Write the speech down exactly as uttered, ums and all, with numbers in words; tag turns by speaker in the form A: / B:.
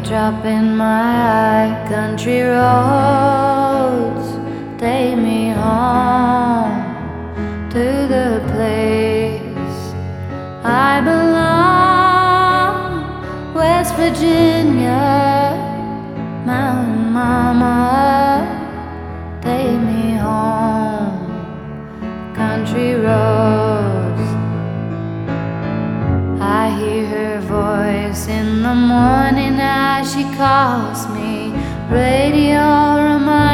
A: teardrop in my eye. Country roads take me home to the place I belong. West Virginia, Mountain Mama, take me home. Country roads, I hear her voice in the morning as she calls me. Radio reminds